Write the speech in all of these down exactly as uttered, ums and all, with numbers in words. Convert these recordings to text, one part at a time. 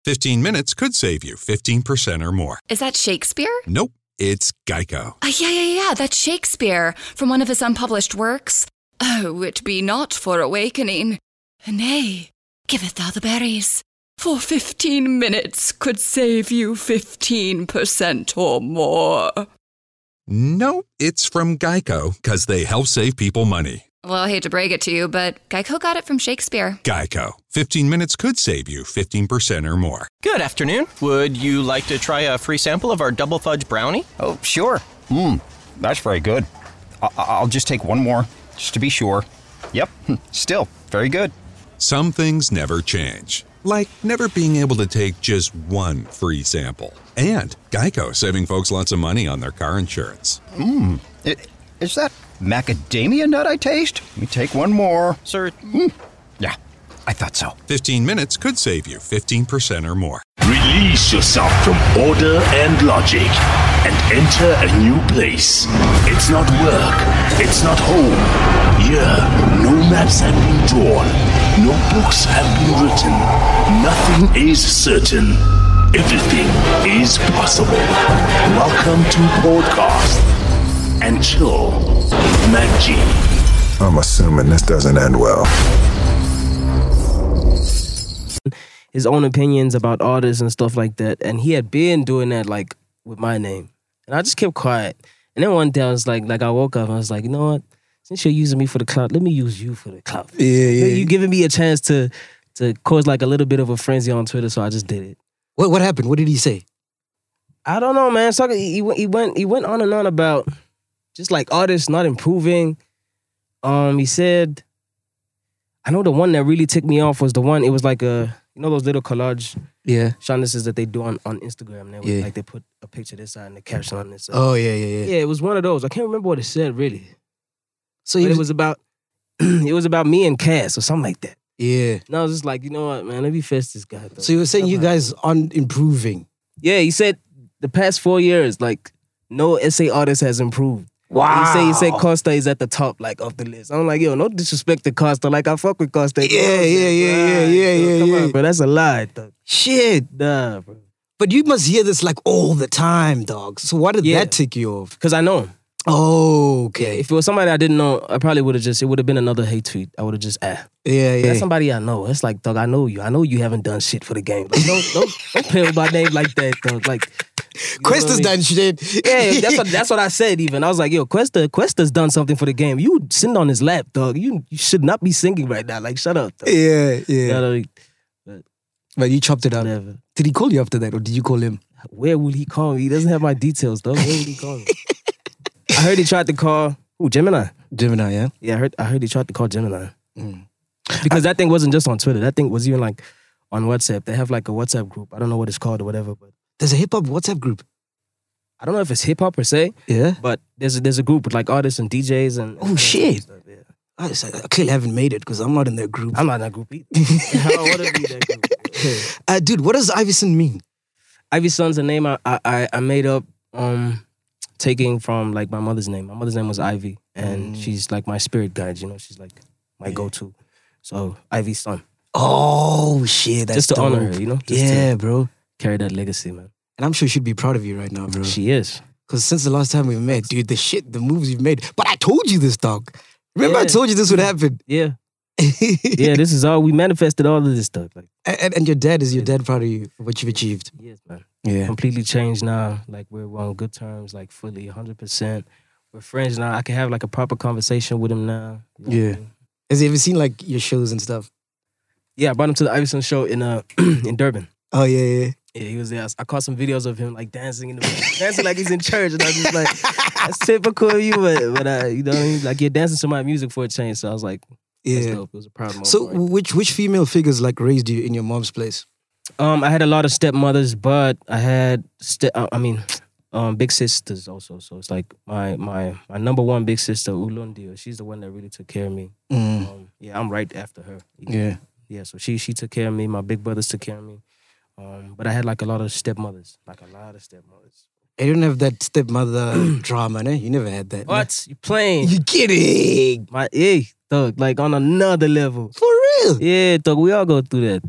fifteen minutes could save you fifteen percent or more. Is that Shakespeare? Nope, it's Geico. Uh, yeah, yeah, yeah, that's Shakespeare from one of his unpublished works. Oh, it be not for awakening. Nay, giveth thou the berries. For fifteen minutes could save you fifteen percent or more. Nope, it's from Geico, because they help save people money. Well, I hate to break it to you, but Geico got it from Shakespeare. Geico. fifteen minutes could save you fifteen percent or more. Good afternoon. Would you like to try a free sample of our double fudge brownie? Oh, sure. Mmm, that's very good. I- I'll just take one more, just to be sure. Yep, still very good. Some things never change. Like never being able to take just one free sample. And Geico saving folks lots of money on their car insurance. Mmm, is that macadamia nut I taste? Let me take one more. Sir, mm. Yeah, I thought so. fifteen minutes could save you fifteen percent or more. Release yourself from order and logic and enter a new place. It's not work. It's not home. Here, no maps have been drawn. No books have been written. Nothing is certain. Everything is possible. Welcome to Podcast and Chill with Mac G. I'm assuming this doesn't end well. His own opinions about artists and stuff like that. And he had been doing that like with my name. And I just kept quiet. And then one day I was like, like I woke up and I was like, you know what? Since you're using me for the clout, let me use you for the clout. Yeah, yeah. You giving me a chance to to cause like a little bit of a frenzy on Twitter, so I just did it. What what happened? What did he say? I don't know, man. So he, he went he went on and on about just like artists not improving. Um, he said, I know the one that really ticked me off was the one. It was like a you know those little collage, yeah, showcases that they do on, on Instagram. They would, yeah. Like they put a picture this side and the caption on this side. Oh yeah, yeah, yeah. Yeah, it was one of those. I can't remember what it said really. So but was, it was about it was about me and Cass or something like that. Yeah. And I was just like, you know what, man, let me fist this guy. Though. So you were saying you guys aren't improving? Yeah, he said the past four years, like no S A artist has improved. Wow. He said he said Costa is at the top like of the list. I'm like, yo, no disrespect to Costa. Like I fuck with Costa. Yeah, yeah, yeah, yeah, yeah, yeah, Come yeah. on, bro. That's a lie, though. Shit. Nah, bro. But you must hear this like all the time, dog. So why did Yeah. that tick you off? Because I know him. Oh, okay. Yeah, if it was somebody I didn't know, I probably would have just, it would have been another hate tweet. I would have just, ah. Yeah, yeah. That's somebody I know. It's like, dog, I know you. I know you haven't done shit for the game. Like, don't, don't, don't play with my name like that, dog. Like, Questa's I mean? done shit. Yeah, that's what, that's what I said even. I was like, yo, Questa, Questa's done something for the game. You sitting on his lap, dog. You, you should not be singing right now. Like, shut up, dog. Yeah, yeah. You know, but, but you chopped it up. Whatever. Did he call you after that or did you call him? Where will he call me? He doesn't have my details, dog. Where will he call me? I heard he tried to call, who, Gemini? Gemini, yeah? Yeah, I heard I heard he tried to call Gemini. Mm. Because I, that thing wasn't just on Twitter. That thing was even like on WhatsApp. They have like a WhatsApp group. I don't know what it's called or whatever, but there's a hip-hop WhatsApp group. I don't know if it's hip-hop per se. Yeah. But there's a, there's a group with like artists and D Js and... Oh, and shit. Stuff, yeah. I, just, I clearly haven't made it because I'm not in that group. I'm not in that group either. I don't want to be in that group. uh, dude, what does Ivyson mean? Ivyson's a name I, I, I made up um, taking from like my mother's name. My mother's name was Ivy, and mm. she's like my spirit guide, you know? She's like my yeah. go-to. So, Ivy's son. Oh, shit. That's just to dope. honor her, you know? Just yeah, bro. Carry that legacy, man. And I'm sure she'd be proud of you right now, bro. She is. Because since the last time we met, dude, the shit, the moves you've made. But I told you this, dog. Remember yeah. I told you this would happen? Yeah. Yeah, this is all, we manifested all of this stuff. Like, and, and your dad, is your dad proud of you for what you've achieved? Yes, man. Yeah. Completely changed now. Like, we're on good terms, like fully, one hundred percent. We're friends now. I can have like a proper conversation with him now. You know yeah. I mean? Has he ever seen like your shows and stuff? Yeah, I brought him to the Ivyson show in uh in Durban. Oh, yeah, yeah. Yeah, he was there. I caught some videos of him like dancing in the dancing like he's in church, and I was just like, that's typical of you, but, but uh, you know what I mean? Like, you're dancing to my music for a change, so I was like, that's yeah. dope. It was a proud moment. So, which which female figures like raised you in your mom's place? Um, I had a lot of stepmothers, but I had ste- I mean, um, big sisters also. So it's like my my my number one big sister, Ulundio. She's the one that really took care of me. Mm. Um, yeah, I'm right after her. Yeah, yeah. So she she took care of me. My big brothers took care of me. Um, but I had like a lot of stepmothers, like a lot of stepmothers. I didn't have that stepmother drama, ne? You never had that. What? Ne? You playing? You kidding? My hey, thug, like on another level. For real? Yeah, thug. We all go through that, thug.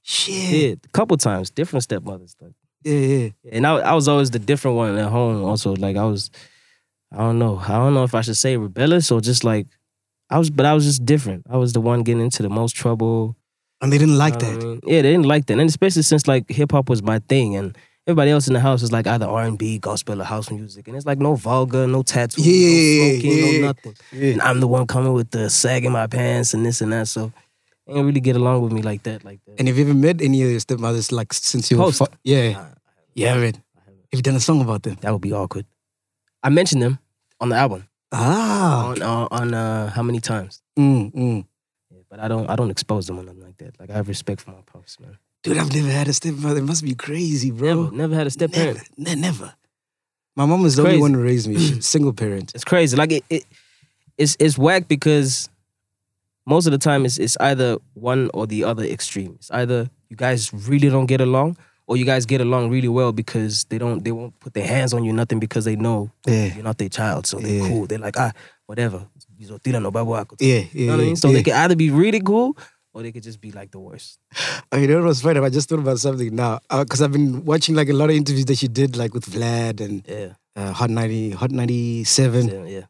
Shit. Yeah, a couple times, different stepmothers. Like, Yeah, yeah. and I, I was always the different one at home. Also, like I was, I don't know, I don't know if I should say rebellious or just like, I was, but I was just different. I was the one getting into the most trouble. And they didn't like You know that. what I mean? Yeah, they didn't like that, and especially since like hip hop was my thing, and everybody else in the house is like either R and B, gospel, or house music, and it's like no vulgar, no tattoos, Yeah, no smoking, yeah, yeah. no nothing. And I'm the one coming with the sag in my pants and this and that, so they didn't really get along with me like that, like that. And have you ever met any of your stepmothers like since you were Post. fu- Yeah. Nah, You haven't. Have you done a song about them? that would be awkward. I mentioned them on the album. Ah. On uh, on uh, how many times? Mm, mm. Yeah, but I don't I don't expose them or nothing like that. Like I have respect for my pops, man. Dude, I've never had a stepmother. It must be crazy, bro. Never, never had a step Never, parent. ne- never. My mom was the only Crazy. one who raised me. She's single parent. It's crazy. Like it, it it's it's whack because most of the time it's it's either one or the other extreme. It's either you guys really don't get along or you guys get along really well because they don't they won't put their hands on you nothing because they know Yeah. you're not their child. So they're Yeah. cool. They're like, ah, whatever. You know Yeah, yeah. You know what I mean? So yeah. they can either be really cool or they could just be like the worst. Oh, you know what was funny? I just thought about something now. Because I've been watching like a lot of interviews that she did like with Vlad and Yeah. uh, Hot ninety, Hot ninety-seven. Yeah. yeah.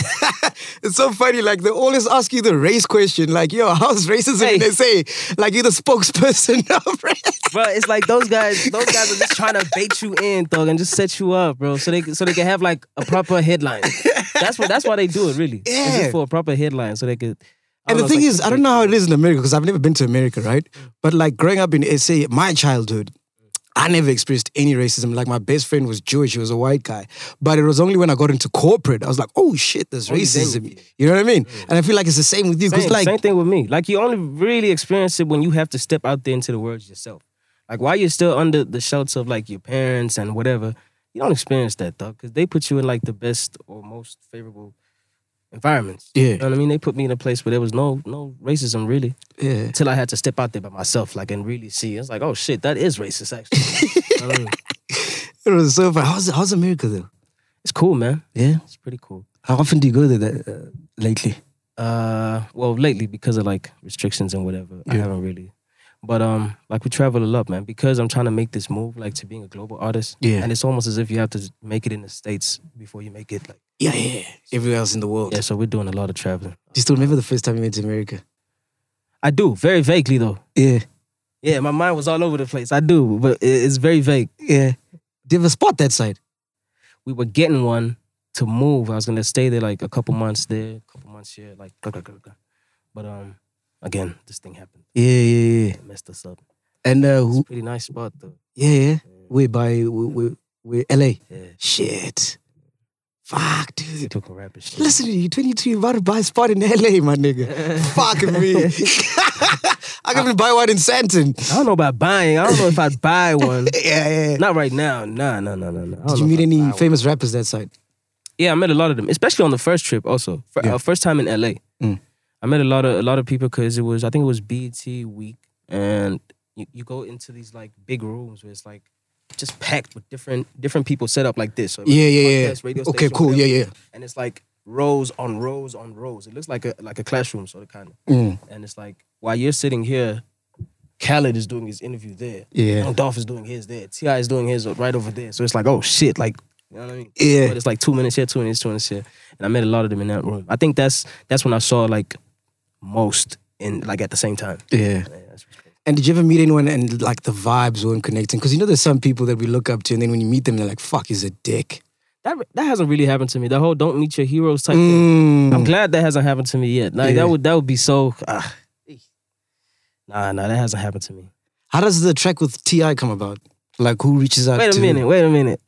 It's so funny. Like they always ask you the race question. Like, yo, how's racism Hey. in S A? Like you're the spokesperson of race. Bro, it's like those guys, those guys are just trying to bait you in, dog, and just set you up, bro. So they so they can have like a proper headline. That's what that's why they do it, really. It's Yeah. just for a proper headline, so they could. I And don't the know, thing it's is, like- I don't know how it is in America because I've never been to America, right? But like growing up in S A, my childhood, I never experienced any racism. Like my best friend was Jewish, he was a white guy. But it was only when I got into corporate, I was like, oh shit, there's Only then racism. you- You know what I mean? And I feel like it's the same with you. Because Same, like, same thing with me. Like you only really experience it when you have to step out there into the world yourself. Like while you're still under the shelter of like your parents and whatever, you don't experience that, dog, because they put you in like the best or most favorable environments. Yeah. You know what I mean? They put me in a place where there was no no racism really. yeah. Until I had to step out there by myself, like, and really see. It's like, oh shit, that is racist, actually. You know what I mean? It was so fun. How's, how's America though? It's cool, man. Yeah. It's pretty cool. How often do you go there uh, lately? Uh, well, lately because of like restrictions and whatever, I Yeah. haven't really. But um, like we travel a lot, man. Because I'm trying to make this move, like to being a global artist. Yeah. And it's almost as if you have to make it in the States before you make it. Like, Yeah, yeah. Everywhere else in the world. yeah. So we're doing a lot of traveling. Do you still remember the first time you went to America? I do, very vaguely though. Yeah. Yeah, my mind was all over the place. I do, but it- it's very vague. Yeah. Do you have a spot that side? We were getting one to move. I was gonna stay there like a couple months there, a couple months here, like. Blah, blah, blah, blah. But um, again, this thing happened. Yeah, yeah, yeah. It messed us up. And uh, It's who? a pretty nice spot though. Yeah, yeah. We're by we we we're L A. Yeah, Shit. Fuck, we dude. took a rapid shit. Listen to you, twenty-two, you're about to buy a spot in L A, my nigga. Fuck me. I can even buy one in Santon. I don't know about buying. I don't know if I'd buy one. Yeah, yeah. Not right now. Nah, nah, nah, nah, nah. I don't Did you know meet if I'd any buy one. famous rappers that side? Yeah, I met a lot of them, especially on the first trip. Also, F- Yeah. uh, first time in L A. Mm. I met a lot of a lot of people because it was I think it was B E T week, and you, you go into these like big rooms where it's like just packed with different different people set up like this. So Yeah, yeah, yeah. podcast, radio Okay, station, cool. whatever. Yeah, yeah. And it's like rows on rows on rows. It looks like a like a classroom sort of kind of. Mm. And it's like while you're sitting here, Khaled is doing his interview there. Yeah. Young Dolph is doing his there. T I is doing his right over there. So it's like, oh shit, like, you know what I mean? Yeah. But it's like two minutes here, two minutes, two minutes here. And I met a lot of them in that room. I think that's that's when I saw like most in like at the same time. Yeah. Yeah, that's what's crazy. And did you ever meet anyone and like the vibes weren't connecting? Because you know there's some people that we look up to and then when you meet them, they're like, fuck, he's a dick. That that hasn't really happened to me. The whole don't meet your heroes type thing. Mm. I'm glad that hasn't happened to me yet. Like Yeah. that would that would be so ah. Nah, nah, that hasn't happened to me. How does the track with T I come about? Like who reaches out Wait to a minute, wait a minute.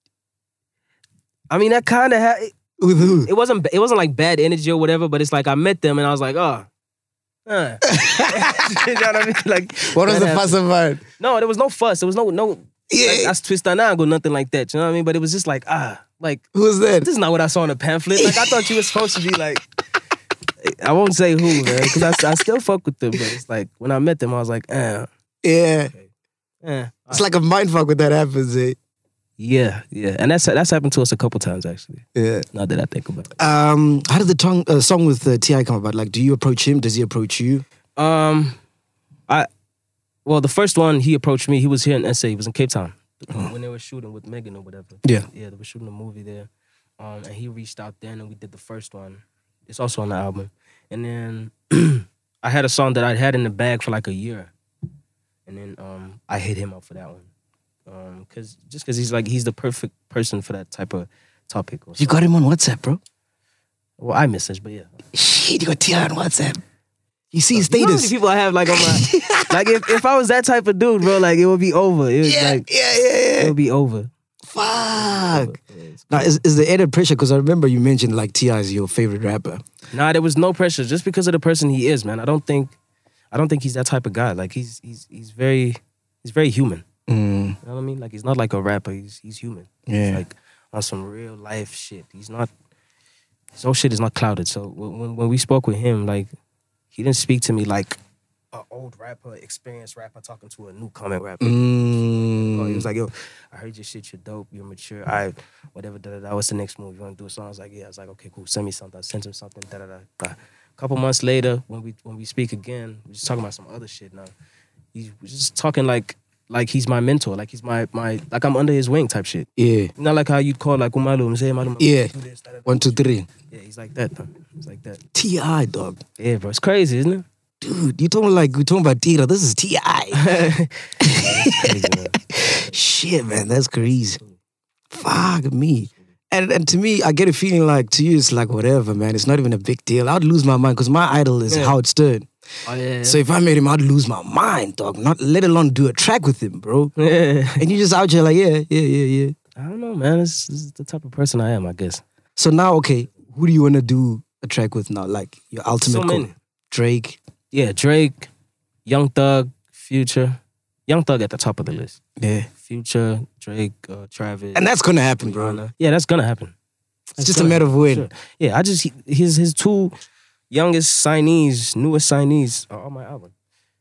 I mean, that kind of had. With who? It wasn't. It wasn't like bad energy or whatever. But it's like I met them and I was like, oh, uh. You know what I mean? Like, What was that the happened. fuss about? No, there was no fuss. There was no no. Yeah. Like, that's twist or nothing like that. You know what I mean? But it was just like ah, like Who was that? this is not what I saw in the pamphlet. Like I thought you were supposed to be like. I won't say who, man, because I, I still fuck with them. But it's like when I met them, I was like, eh, Yeah. eh. It's like a mindfuck when that happens, eh? Yeah, yeah, and that's that's happened to us a couple times actually. Yeah. Now that I think about it. Um, how did the tongue, uh, song with uh, T I come about? Like, do you approach him? Does he approach you? Um, I, Well, the first one, he approached me. He was here in S A. He was in Cape Town when they were shooting with Megan or whatever. Yeah. Yeah, they were shooting a movie there. Um, and he reached out then and we did the first one. It's also on the album. And then I had a song that I'd had in the bag for like a year. And then um, I hit him up for that one. Um, cause, just because he's like, he's the perfect person for that type of topic. Or You got him on WhatsApp, bro? Well, I message, but yeah. Shit, you got T I on WhatsApp. You see his You know how many status? people I have like on my... like if, if I was that type of dude, bro, like it would be over. It was Yeah, like... yeah, yeah, It yeah. would be over. Fuck. Now, is, is the added pressure? Because I remember you mentioned like T I is your favorite rapper. Nah, there was no pressure just because of the person he is, man. I don't think, I don't think he's that type of guy. Like he's he's he's very he's very human. Mm, You know what I mean? Like he's not like a rapper. He's he's human. Yeah. He's like on some real life shit. He's not. His whole shit is not clouded. So when when we spoke with him, like he didn't speak to me like an old rapper, experienced rapper talking to a new comic rapper. mm. Oh, he was like, yo, I heard your shit, you're dope, you're mature. I, whatever, da da da. What's the next move? You want to do a song? I was like, yeah. I was like, okay, cool. Send me something. I sent him something. Da da da. A couple months later, when we when we speak again, we're just talking about some other shit now. He's just talking like like he's my mentor, like he's my my like I'm under his wing type shit. Yeah. Not like how you'd call like Umalu and say, Umalu, Yeah. do this, da, da, da. One, two, three. Yeah, he's like that. Though. He's like that. T I, dog. Yeah, bro, it's crazy, isn't it? Dude, you talking like you talking about Tira. This is T I. It's crazy, man. Shit, man, that's crazy. Fuck me. And and to me, I get a feeling like to you, it's like whatever, man. It's not even a big deal. I'd lose my mind because my idol is Yeah. Howard Stern. Oh yeah. So if I made him, I'd lose my mind, dog. Not let alone do a track with him, bro. yeah. And you just out here like, yeah, yeah, yeah, yeah. I don't know, man. This, this is the type of person I am, I guess. So now, okay, who do you want to do a track with now? Like your ultimate So goal? many. Drake. Yeah, Drake, Young Thug, Future. Young Thug at the top of the list. Yeah. Future, Drake, uh, Travis. And that's gonna happen, bro. Rihanna. Yeah, that's gonna happen. It's That's just a gonna matter of happen, when. sure. Yeah, I just, he- his his two youngest signees, newest signees are on my album.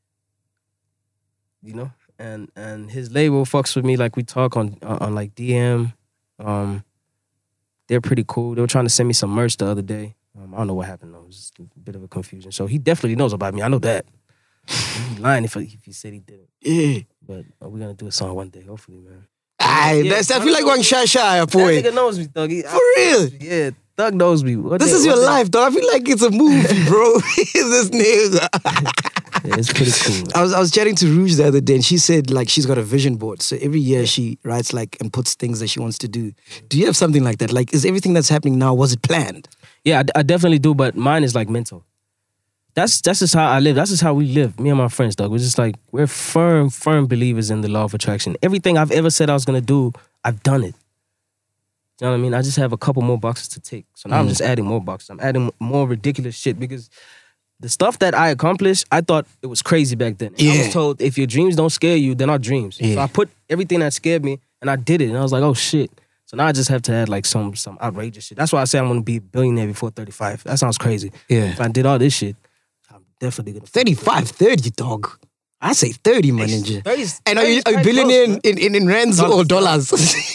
You know? And and his label fucks with me like we talk on on, on like D M. Um, they're pretty cool. They were trying to send me some merch the other day. Um, I don't know what happened though. It was just a bit of a confusion. So he definitely knows about me. I know that. He's lying if, if he said he didn't. Yeah. But uh, we're gonna do a song one day, hopefully, man. Aye, Yeah, that's, I feel like going shy shy, boy. That nigga knows me, Thug. He- For real? Yeah, Thug knows me. What This day- is your what day- life, dog. I feel like it's a movie, bro. This nigga. Yeah, it's pretty cool. I was I was chatting to Rouge the other day, and she said like she's got a vision board. So every year she writes like and puts things that she wants to do. Do you have something like that? Like, is everything that's happening now, was it planned? Yeah, I, I definitely do, but mine is like mental. That's that's just how I live. That's just how we live. Me and my friends, dog. We're just like we're firm, firm believers in the law of attraction. Everything I've ever said I was gonna do, I've done it. You know what I mean? I just have a couple more boxes to tick. So now I'm just adding more boxes. I'm adding more ridiculous shit because the stuff that I accomplished, I thought it was crazy back then. And I Yeah. was told if your dreams don't scare you, they're not dreams. So Yeah. I put everything that scared me and I did it. And I was like, oh shit. So now I just have to add like some some outrageous shit. That's why I say I'm gonna be a billionaire before thirty-five. That sounds crazy. Yeah. If I did all this shit, I'm definitely gonna thirty-five, thirty, dog. I say thirty, my ninja. thirty's And are you, thirty's are you quite billionaire close, in, in, in rands or dollars?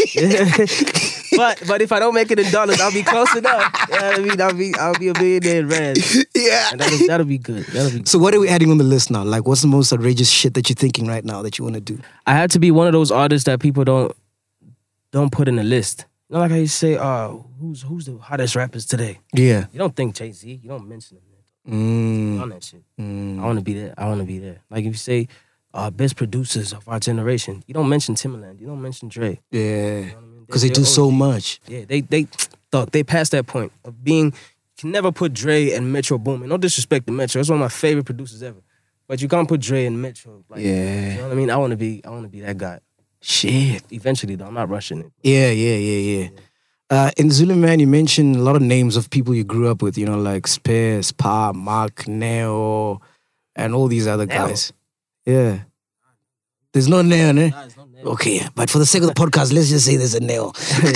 but but if I don't make it in dollars, I'll be close enough. You know what I mean? I'll be I'll be a billionaire in rand. yeah. And that'll, that'll be good. That'll be good. So what are we adding on the list now? Like, what's the most outrageous shit that you're thinking right now that you want to do? I had to be one of those artists that people don't don't put in a list. You know, like how you say, "Oh, who's who's the hottest rappers today?" Yeah. You don't think Jay-Z. You don't mention him. Mm. On that shit. Mm. I want to be there. I want to be there. Like if you say, uh, "Best producers of our generation," you don't mention Timbaland. You don't mention Dre. Yeah. You know what I mean? Because they They're do so O Gs. much. Yeah, they they thought they passed that point of being. You can never put Dre and Metro Boomin. No disrespect to Metro. That's one of my favorite producers ever. But you can't put Dre and Metro. Like, Yeah. You know what I mean? I want to be. I want to be that guy. Shit. Eventually, though, I'm not rushing it. Yeah, yeah, yeah, yeah. Uh, in Zulu Man, you mentioned a lot of names of people you grew up with, you know, like Spares, Pa, Mark, Neo, and all these other Neo? guys. Yeah. There's no Neo, ne? Okay, yeah. But for the sake of the podcast, let's just say there's a Neo.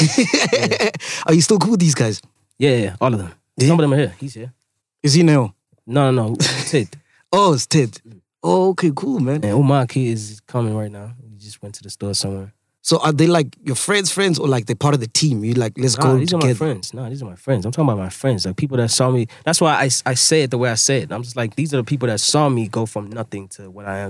Are you still cool with these guys? Yeah, yeah, all of them. Yeah? Some of them are here. He's here. Is he Neo? No, no, no. Ted. Oh, it's Ted. Oh, okay, cool, man. And Umar Key is coming right now. He just went to the store somewhere. So are they like your friends' friends or like they're part of the team? You like, let's Nah, go these together. are my friends. No, these are my friends. I'm talking about my friends. Like people that saw me. That's why I, I say it the way I say it. I'm just like, these are the people that saw me go from nothing to what I am today.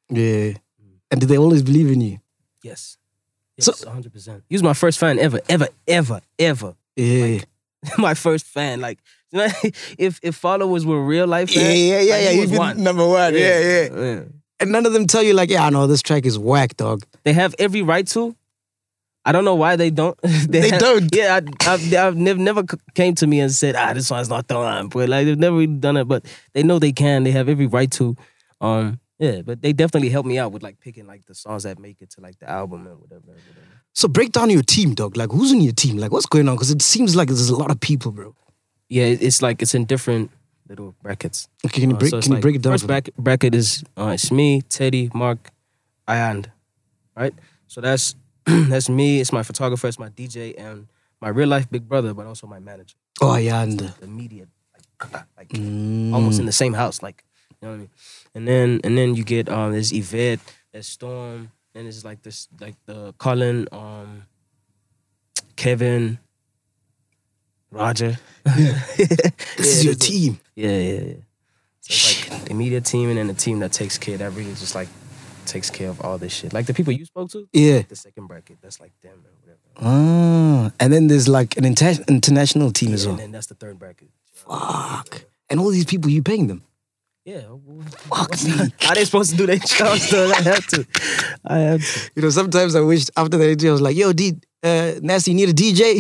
Yeah. And did they always believe in you? Yes. Yes, So- one hundred percent. He was my first fan ever, ever, ever, ever. Yeah. My first fan. Like, you know, if if followers were real life Yeah, fans, yeah, yeah, like, yeah. he You'd was be one. number one. Yeah, yeah. yeah. And none of them tell you like, yeah, I know this track is whack, dog. They have every right to. I don't know why they don't. They have- don't? Yeah, I, I've, I've never never c- came to me and said, ah, this song's not the one. But like they've never really done it. But they know they can. They have every right to. Um, yeah, but they definitely help me out with like picking like the songs that make it to like the album and whatever. whatever. So break down your team, dog. Like, who's in your team? Like, what's going on? Because it seems like there's a lot of people, bro. Yeah, it- it's like it's in different little brackets. Okay, can you Uh, break, so it's can you like, break it down? First for me? bracket, bracket is uh, it's me, Teddy, Mark, Ayand, right? So that's that's me. It's my photographer, it's my D J, and my real life big brother, but also my manager. Oh, yeah. And, The media, like, like Mm. almost in the same house, like you know what I mean. And then and then you get um there's Yvette, there's Storm, and it's like this like the Colin, um, Kevin, Roger. this is your team. Yeah, yeah, yeah. So it's like the media team and then the team that takes care, that really just like takes care of all this shit. Like the people you spoke to, Yeah. the second bracket, that's like them and whatever. Ah. And then there's like an inter- international team as Yeah, well. and then that's the third bracket. Fuck. And all these people, you paying them? Yeah. well, Fuck what's- me. How they supposed to do their jobs though? I have to. I have to. You know, sometimes I wished after the interview, I was like, yo, D, uh, Nasty, you need a D J?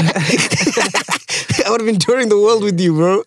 I would have been touring the world with you, bro.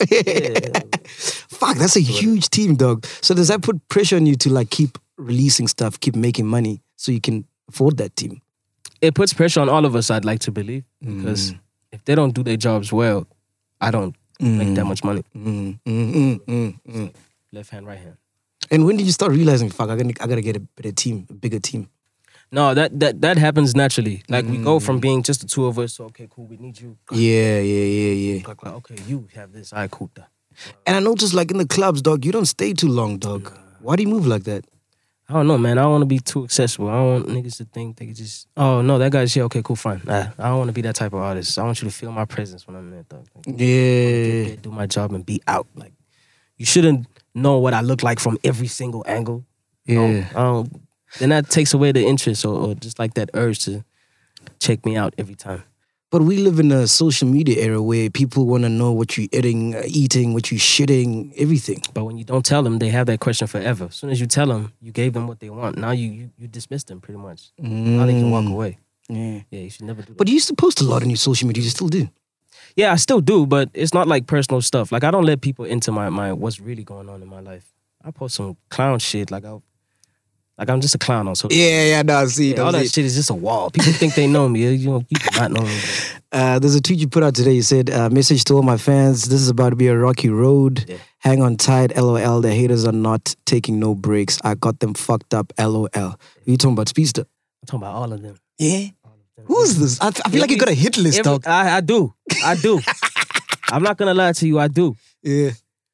Fuck, that's a huge team, dog. So does that put pressure on you to like keep releasing stuff, keep making money so you can afford that team? It puts pressure on all of us, I'd like to believe. Because if they don't do their jobs well, I don't make that much money. Mm, mm, mm, mm, mm. Left hand, right hand. And when did you start realizing, fuck, I gotta, I gotta get a better team, a bigger team? No, that that that happens naturally. Like we go from being just the two of us, so okay, cool, we need you. Yeah, yeah, yeah, yeah. Like, like, okay, you have this, I cool that. And I noticed like in the clubs, dog, you don't stay too long, dog. Why do you move like that? I don't know, man. I don't want to be too accessible. I don't want niggas to think they could just, oh, no, that guy's here. Okay, cool, fine. Nah, I don't want to be that type of artist. I want you to feel my presence when I'm there, dog. Like, Yeah. get- do my job and be out. Like, you shouldn't know what I look like from every single angle. Yeah. I don't, then that takes away the interest or, or just like that urge to check me out every time. But we live in a social media era where people want to know what you're eating, uh, eating, what you're shitting, everything. But when you don't tell them, they have that question forever. As soon as you tell them, you gave them what they want. Now you you, you dismiss them pretty much. Now they can walk away. Yeah. Yeah, you should never do that. But you used to post a lot on your social media. You still do. Yeah, I still do, but it's not like personal stuff. Like I don't let people into my my what's really going on in my life. I post some clown shit. Like I, like I'm just a clown on social. Yeah, yeah, no, I see. Yeah, all that shit is just a wall. People think they know me. You know, you do not know me. Uh, there's a tweet you put out today. You said, uh, message to all my fans. This is about to be a rocky road. Yeah. Hang on tight, LOL. The haters are not taking no breaks. I got them fucked up, LOL. You talking about Speedster? I'm talking about all of them. Yeah. Who's this? I, I feel like you got a hit list, Every- dog. I, I do. I do. I'm not gonna lie to you. I do. Yeah.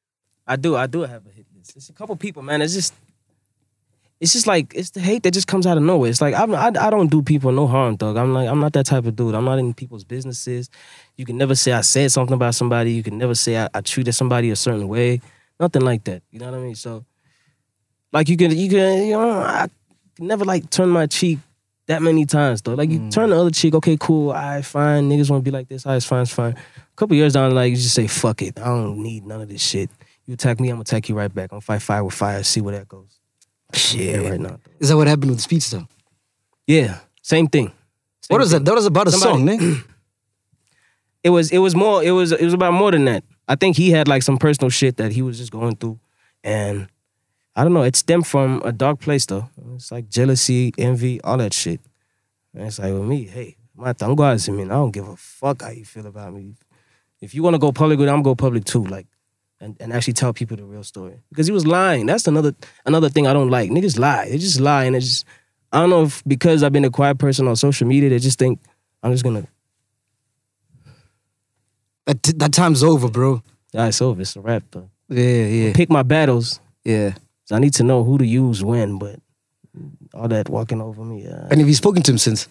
I do. I do have a hit list. It's a couple people, man. It's just, it's just like it's the hate that just comes out of nowhere. It's like I'm, I, I don't do people no harm, dog. I'm like I'm not that type of dude. I'm not in people's businesses. You can never say I said something about somebody. You can never say I, I treated somebody a certain way. Nothing like that. You know what I mean? So, like you can, you can, you know, I can never like turn my cheek that many times, though. Like you Mm. turn the other cheek. Okay, cool. All right, fine. Niggas want to be like this. All right, it's fine. It's fine. A couple years down the line, you just say fuck it. I don't need none of this shit. You attack me, I'm gonna attack you right back. I'm gonna fight fire with fire. See where that goes. Shit. Yeah, right now. Is that what happened with Speedster? Yeah, same thing. Same What was thing. that? That was about a Somebody- song, Nick. It was. It was more. It was. It was about more than that. I think he had like some personal shit that he was just going through, and I don't know. It stemmed from a dark place though. It's like jealousy, envy, all that shit. And it's like with me, hey, my I'm going to me. I don't give a fuck how you feel about me. If you want to go public with it, I'm gonna go public too. Like, and, and actually tell people the real story because he was lying. That's another another thing I don't like. Niggas lie. They just lie, and it's just I don't know if because I've been a quiet person on social media, they just think I'm just gonna. That, that time's over, bro. Yeah, it's over. It's a wrap though. Yeah, yeah, Pick my battles. yeah. So I need to know who to use when, but all that walking over me. Uh, And have you spoken to him since?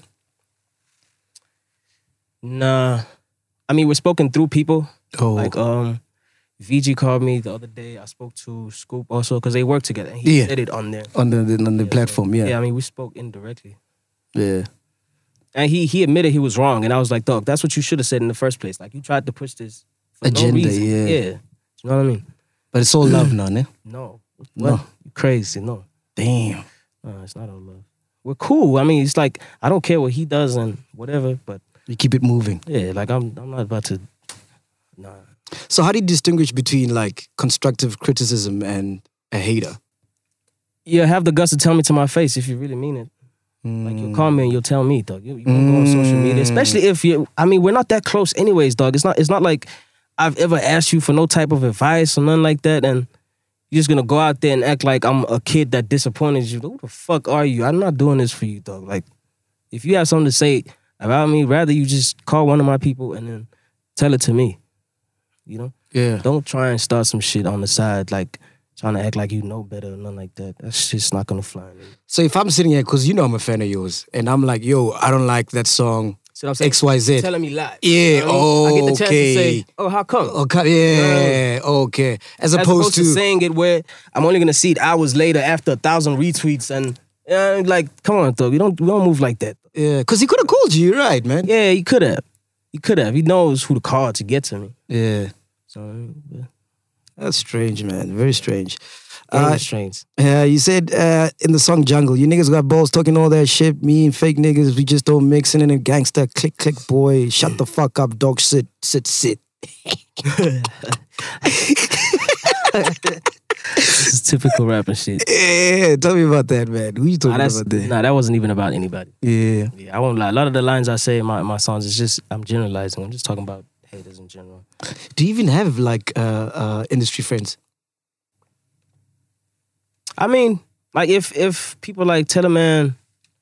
nah. I mean, we're spoken through people. Oh, Like, um, V G called me the other day. I spoke to Scoop also because they work together. And he Yeah. said it on there. On the, the on the Yeah, platform, so- yeah. Yeah, I mean, we spoke indirectly. Yeah. And he he admitted he was wrong. And I was like, dog, that's what you should have said in the first place. Like, you tried to push this for Agenda, no reason. yeah. Yeah. You know what I mean? But it's all love now, ne? No. What? No. You crazy. No. Damn. No, it's not all love. We're cool. I mean, it's like, I don't care what he does and whatever, but You keep it moving. yeah, like, I'm I'm not about to, nah. So how do you distinguish between like constructive criticism and a hater? You have the guts to tell me to my face if you really mean it. Like, you'll call me and you'll tell me, dog. You, you won't go on social media, especially if you. I mean, we're not that close, anyways, dog. It's not. It's not like I've ever asked you for no type of advice or nothing like that, and you're just gonna go out there and act like I'm a kid that disappointed you. Who the fuck are you? I'm not doing this for you, dog. Like, if you have something to say about me, rather you just call one of my people and then tell it to me. You know? Yeah. Don't try and start some shit on the side, like trying to act like you know better or nothing like that. That's just not gonna fly. Man. So if I'm sitting here, because you know I'm a fan of yours, and I'm like, yo, I don't like that song See what I'm saying? X Y Z. Telling me lies. Yeah, You know what I mean? I get the chance to okay. say, oh, how come? Okay, yeah, okay. As, As opposed, opposed to, to, saying it where I'm only gonna see it hours later after a thousand retweets and uh, like, come on, dog. We don't we don't move like that. yeah, because he could have called you, you're right, man. Yeah, he could have. He could have. He knows who to call to get to me. Yeah. So yeah. That's strange, man. Very strange. Uh, Uh, strange. yeah, you said uh, in the song Jungle, you niggas got balls talking all that shit. Me and fake niggas, we just don't mix in and gangster. Click, click, boy. Shut the fuck up, dog. Sit, sit, sit. This is typical rapping shit. Yeah, tell me about that, man. Who you Nah, talking that's, about that? nah, that wasn't even about anybody. Yeah. Yeah, I won't lie. A lot of the lines I say in my, my songs is just, I'm generalizing. I'm just talking about haters in general. Do you even have like uh, uh, industry friends? I mean, like if if people like Teleman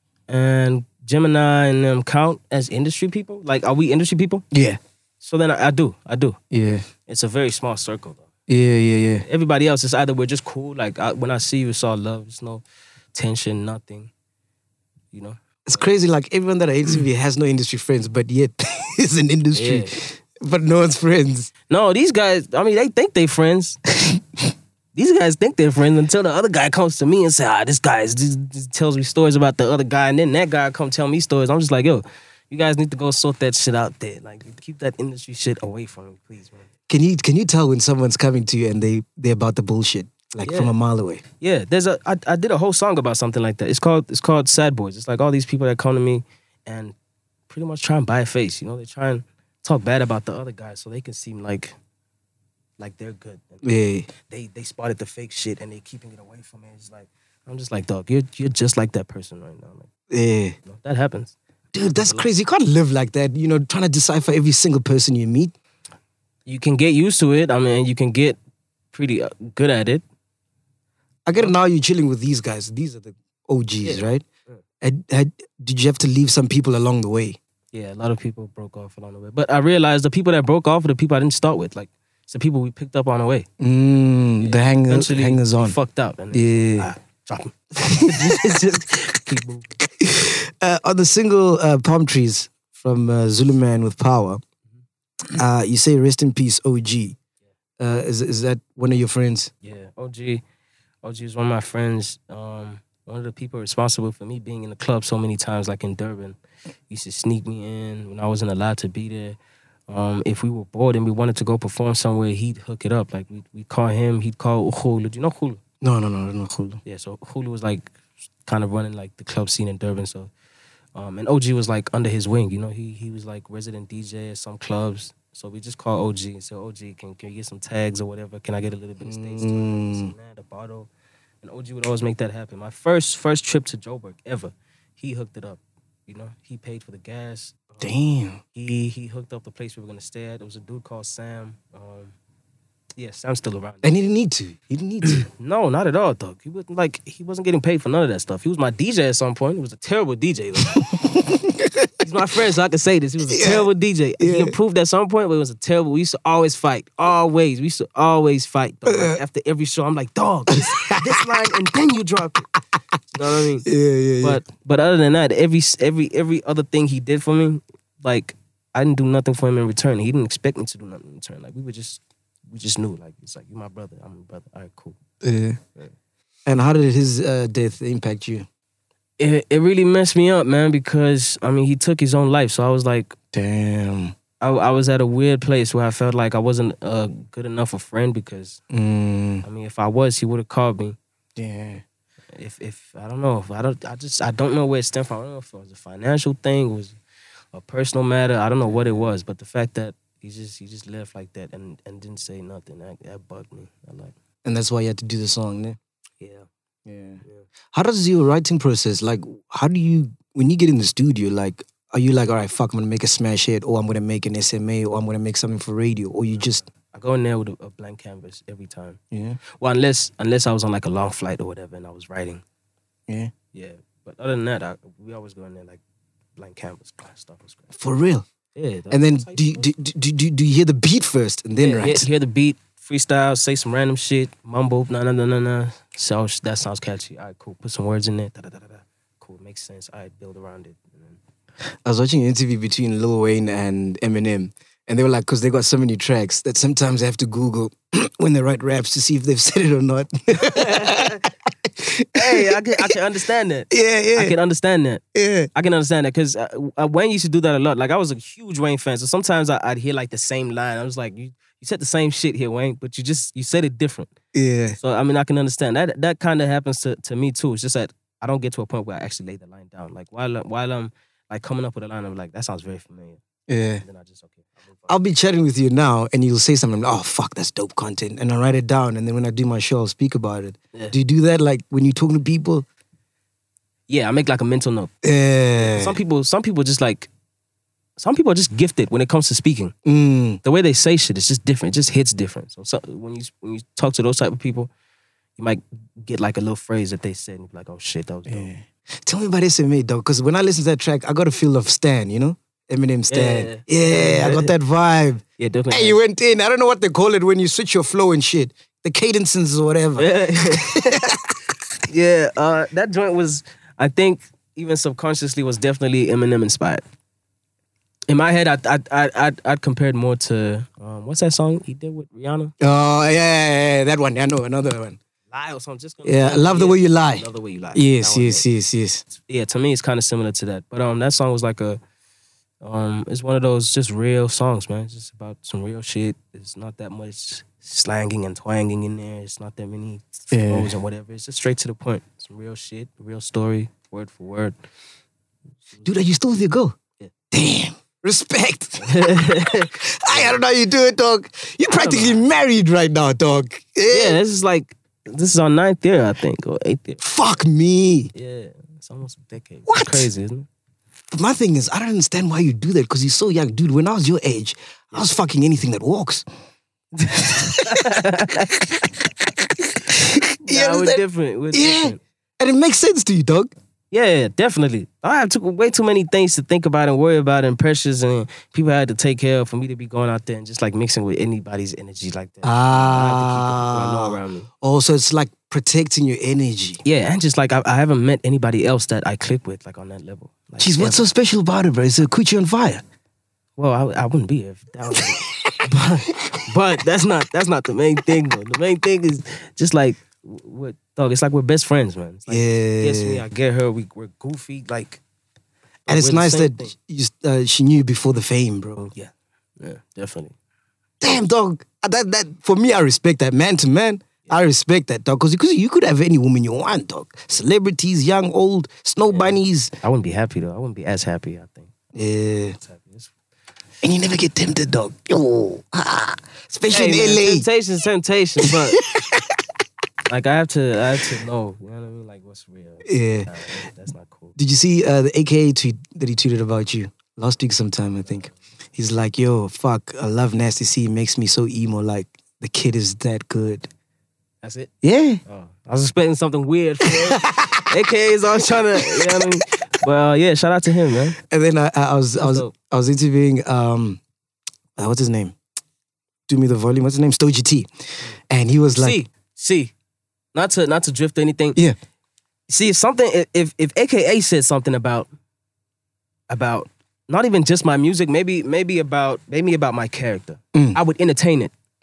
and Gemini and them count as industry people, like are we industry people? Yeah. So then I, I do, I do. Yeah. It's a very small circle though. Yeah, yeah, yeah. Everybody else is either we're just cool, like I, when I see you, it's all love. There's no tension, nothing. You know. It's crazy. Like everyone that I interview has no industry friends, but yet is an industry, Yeah. but no one's friends. No, these guys. I mean, they think they friends. These guys think they're friends until the other guy comes to me and say, ah, this guy is, this, this tells me stories about the other guy, and then that guy come tell me stories. I'm just like, yo, you guys need to go sort that shit out there. Like, keep that industry shit away from me, please, man. Can you can you tell when someone's coming to you and they they're about the bullshit, like Yeah. from a mile away? Yeah, there's a. I, I did a whole song about something like that. It's called it's called Sad Boys. It's like all these people that come to me and pretty much try and buy a face. You know, they try and talk bad about the other guy so they can seem like like they're good. And Yeah. They they spotted the fake shit and they keeping it away from me. It's like I'm just like, dog, you're you're just like that person right now. Like, Yeah. you know, that happens. Dude, that's crazy. You can't live like that, you know, trying to decipher every single person you meet. You can get used to it. I mean, you can get pretty uh, good at it. I get it now you're chilling with these guys. These are the O Gs, Yeah. right? Had, had, did you have to leave some people along the way? Yeah, a lot of people broke off along the way. But I realized the people that broke off are the people I didn't start with. Like, it's the people we picked up on the way. Mm, the hang, Eventually, hangers we on. fucked up. And Yeah. ah, drop them. Just keep moving. Uh, on the single uh, Palm Trees from uh, Zulu Man with Power, uh, you say rest in peace O G. Uh, is, is that one of your friends? Yeah, O G. O G is one of my friends. Um, one of the people responsible for me being in the club so many times, like in Durban. He used to sneak me in when I wasn't allowed to be there. Um, if we were bored and we wanted to go perform somewhere, he'd hook it up. Like, we'd, we'd call him, he'd call Uhulu. Do you know Hulu? No, no, no, no, Hulu. Yeah, so Hulu was like kind of running like the club scene in Durban. So, um, and O G was like under his wing. You know, he he was like resident D J at some clubs. So we just call O G and say, O G, can can you get some tags or whatever? Can I get a little bit of stage time? This and that, a bottle. And O G would always make that happen. My first first trip to Joburg ever, he hooked it up. You know, he paid for the gas. Damn. He he hooked up the place we were gonna stay at. There was a dude called Sam. Um, yeah, Sam's still around. And he didn't need to. He didn't need to. No, not at all, dog. He wasn't like he wasn't getting paid for none of that stuff. He was my D J at some point. He was a terrible D J. Though. He's my friend, so I can say this. He was a Yeah. terrible D J. Yeah. He improved at some point, but it was a terrible. We used to always fight. Always. We used to always fight. Dog. Like, after every show, I'm like, dog, this, this line, and then you drop it. You know what I mean? Yeah, yeah, yeah. But but other than that, every every every other thing he did for me, like I didn't do nothing for him in return. He didn't expect me to do nothing in return. Like we would just we just knew, like, it's like, you my brother, I'm your brother. All right, cool. Yeah. yeah. And how did his uh, death impact you? It it really messed me up, man, because, I mean, he took his own life. So I was like, damn. I, I was at a weird place where I felt like I wasn't a good enough a friend because, mm. I mean, if I was, he would have called me. Yeah. If, if, I don't know, if I don't, I just, I don't know where it stemmed from. I don't know if it was a financial thing, was a personal matter. I don't know what it was, but the fact that he just, he just left like that and, and didn't say nothing, that, that bugged me. I like. And that's why you had to do the song, né? Yeah. Yeah. yeah. How does your writing process, like, how do you, when you get in the studio, like, are you like, all right, fuck, I'm gonna make a smash hit, or I'm gonna make an S M A, or I'm gonna make something for radio, or you just... I go in there with a, a blank canvas every time. Yeah. Well, unless unless I was on like a long flight or whatever and I was writing. Yeah. Yeah. But other than that, I, we always go in there like blank canvas, stuff from scratch. For real? Yeah. And then do you, do, do, do, do you hear the beat first and then yeah, write? Hear, hear the beat, freestyle, say some random shit, mumble, nah, nah, nah, nah, nah. So that sounds catchy. All right, cool. Put some words in there. Da, da, da, da, da. Cool, makes sense. All right, build around it. I was watching an interview between Lil Wayne and Eminem, and they were like, because they got so many tracks that sometimes they have to Google when they write raps to see if they've said it or not. Hey, I can, I can understand that. Yeah, yeah. I can understand that. Yeah. I can understand that because uh, uh, Wayne used to do that a lot. Like, I was a huge Wayne fan, so sometimes I, I'd hear like the same line. I was like, you you said the same shit here, Wayne, but you just, you said it different. Yeah. So, I mean, I can understand. That that kind of happens to, to me too. It's just that I don't get to a point where I actually lay the line down. Like, while, while I'm like coming up with a line, I'm like, that sounds very familiar. Yeah. And then I just, okay. I'll be chatting with you now and you'll say something like, oh, fuck, that's dope content. And I write it down. And then when I do my show, I'll speak about it. Yeah. Do you do that like when you're talking to people? Yeah, I make like a mental note. Yeah. Some people, some people just like, some people are just gifted when it comes to speaking. Mm. The way they say shit is just different. It just hits different. So, so when you when you talk to those type of people, you might get like a little phrase that they said and be like, oh shit, that was dope. Yeah. Tell me about S M A, dog, because when I listen to that track, I got a feel of Stan, you know? Eminem Stan. Yeah, yeah, I got that vibe. Yeah, definitely. Hey, you went in. I don't know what they call it when you switch your flow and shit. The cadences or whatever. Yeah, yeah uh, that joint was, I think, even subconsciously was definitely Eminem inspired. In my head, I I I I'd, I'd compared more to um, what's that song he did with Rihanna? Oh yeah, yeah, yeah, that one. Yeah, I know another one. Lie or something. Just gonna yeah, I love the way you lie. Love the way you lie. Yes, yes, yes, yes. Yeah, to me, it's kind of similar to that. But um, that song was like a, um, it's one of those just real songs, man. It's just about some real shit. It's not that much slanging and twanging in there. It's not that many flows yeah. or whatever. It's just straight to the point. Some real shit, real story, word for word. Dude, are you still with your girl? Yeah. Damn. Respect. I don't know how you do it, dog. You're practically married right now, dog. Yeah. yeah, this is like, this is our ninth year, I think, or eighth year. Fuck me. Yeah, it's almost a decade. What? It's crazy, isn't it? But my thing is, I don't understand why you do that because you're so young. Dude, when I was your age, I was fucking anything that walks. Yeah, we're different. We're yeah. different. And it makes sense to you, dog. Yeah, definitely. I have too, way too many things to think about and worry about and pressures and people I had to take care of for me to be going out there and just like mixing with anybody's energy like that. Ah. I have to keep people I know around me. Oh, so it's like protecting your energy. Yeah, and just like I, I haven't met anybody else that I click with like on that level. Like, Jeez, what's so special about it, bro? It's a coochie on fire. Well, I, I wouldn't be here if that was but, but that's not that's not the main thing though. The main thing is just like what dog. It's like we're best friends, man. It's like, yeah. Gets me, I get her. We we're goofy, like. And it's nice that you, uh, she knew before the fame, bro. Yeah, yeah, definitely. Damn, dog. That that for me, I respect that. Man to man, yeah. I respect that, dog. Because because you could have any woman you want, dog. Celebrities, young, old, snow yeah. bunnies. I wouldn't be happy though. I wouldn't be as happy. I think. Yeah. And you never get tempted, dog. Yo, ah, especially hey, in man, L A. Temptation, temptation, but. Like, I have to I have to know, you know what I mean? Like, what's real? Yeah. Nah, that's not cool. Did you see uh, the A K A tweet that he tweeted about you? Last week sometime, I think. He's like, yo, fuck, I love Nasty C. It makes me so emo, like, the kid is that good. That's it? Yeah. Oh, I was expecting something weird for it. A K A is always trying to, you know what I mean? But, uh, yeah, shout out to him, man. And then I, I was I was, I was interviewing, um, uh, what's his name? Do me the volume. What's his name? Stogie T. And he was like... C. C. Not to not to drift or anything. Yeah. See, if something if if A K A said something about about not even just my music, maybe maybe about maybe about my character, mm. I would entertain it.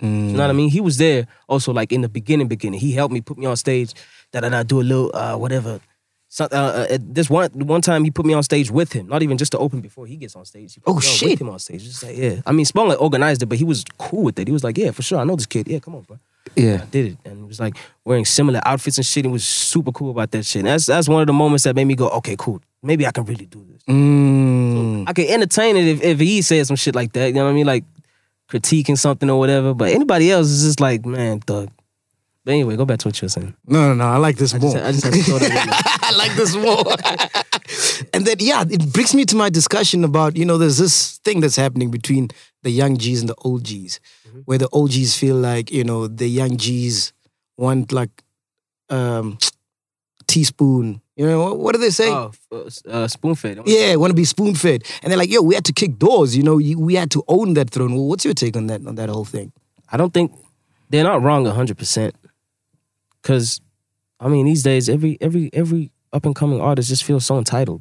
You know what I mean? He was there also like in the beginning, beginning. He helped me, put me on stage, da da da, do a little uh, whatever. So, uh, uh, this one one time he put me on stage with him, not even just to open before he gets on stage. He put Oh, me on shit. With him on stage, just like yeah. I mean, Spong like organized it, but he was cool with it. He was like, yeah, for sure, I know this kid. Yeah, come on, bro. Yeah. I did it, and it was like wearing similar outfits and shit. He was super cool about that shit. And that's that's one of the moments that made me go, okay, cool. Maybe I can really do this. Mm. I can entertain it if, if he said some shit like that. You know what I mean? Like critiquing something or whatever. But anybody else is just like, man, thug. But anyway, go back to what you were saying. No, no, no. I like this I more. just, I just had to throw that in there. I like this more. And then, yeah, it brings me to my discussion about, you know, there's this thing that's happening between the young G's and the old G's, mm-hmm. where the old G's feel like, you know, the young G's want like um, teaspoon. You know, what do they say? Oh, uh, spoon-fed. Yeah, want to be spoon-fed. And they're like, yo, we had to kick doors. You know, we had to own that throne. Well, what's your take on that, on that whole thing? I don't think they're not wrong one hundred percent. Because, I mean, these days, every every every up-and-coming artist just feels so entitled.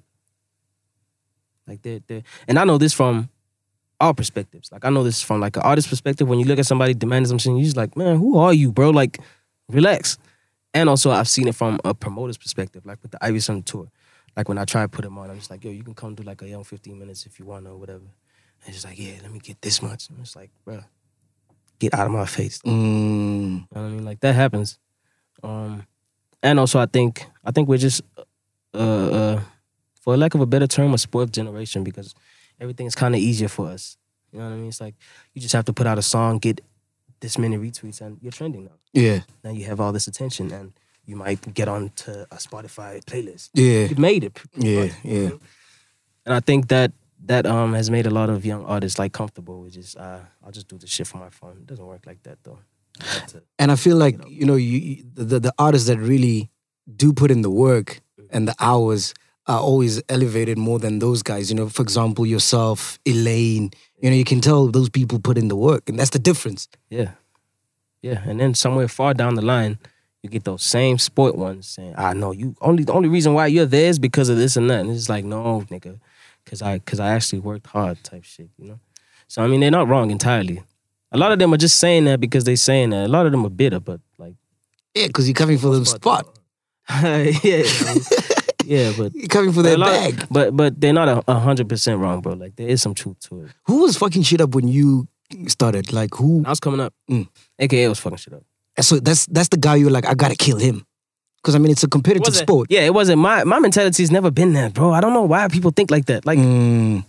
Like, they're, they're... And I know this from all perspectives. Like, I know this from, like, an artist perspective. When you look at somebody demanding something, you're just like, man, who are you, bro? Like, relax. And also, I've seen it from a promoter's perspective, like with the Ivyson tour. Like, when I try to put him on, I'm just like, yo, you can come do, like, a young fifteen minutes if you want or whatever. And he's like, yeah, let me get this much. And it's like, bro, get out of my face. Mm. You know what I mean? Like, that happens. Um, and also, I think I think we're just, uh, uh, for lack of a better term, a spoiled generation because everything's kind of easier for us. You know what I mean? It's like you just have to put out a song, get this many retweets, and you're trending now. Yeah. Now you have all this attention, and you might get onto a Spotify playlist. Yeah. You made it. Yeah, yeah. And I think that that um has made a lot of young artists like comfortable with just, uh, I'll just do this shit for my phone. It doesn't work like that though. And I feel like, you know, you, you the, the artists that really do put in the work and the hours are always elevated more than those guys. You know, for example, yourself, Elaine, you know, you can tell those people put in the work and that's the difference. Yeah. Yeah. And then somewhere far down the line, you get those same sport ones saying, I know you only the only reason why you're there is because of this and that. And it's like, no, nigga, cause I cause I actually worked hard type shit, you know? So I mean they're not wrong entirely. A lot of them are just saying that because they're saying that. A lot of them are bitter, but like... Yeah, because you're coming for them spot. yeah. Yeah, but... You're coming for that bag. Of, but but they're not a, a hundred percent wrong, bro. Like, there is some truth to it. Who was fucking shit up when you started? Like, who... I was coming up. Mm. A K A was fucking shit up. So that's that's the guy you're like, I gotta kill him. Because, I mean, it's a competitive sport. Yeah, it wasn't. My my mentality's never been that, bro. I don't know why people think like that. Like... Because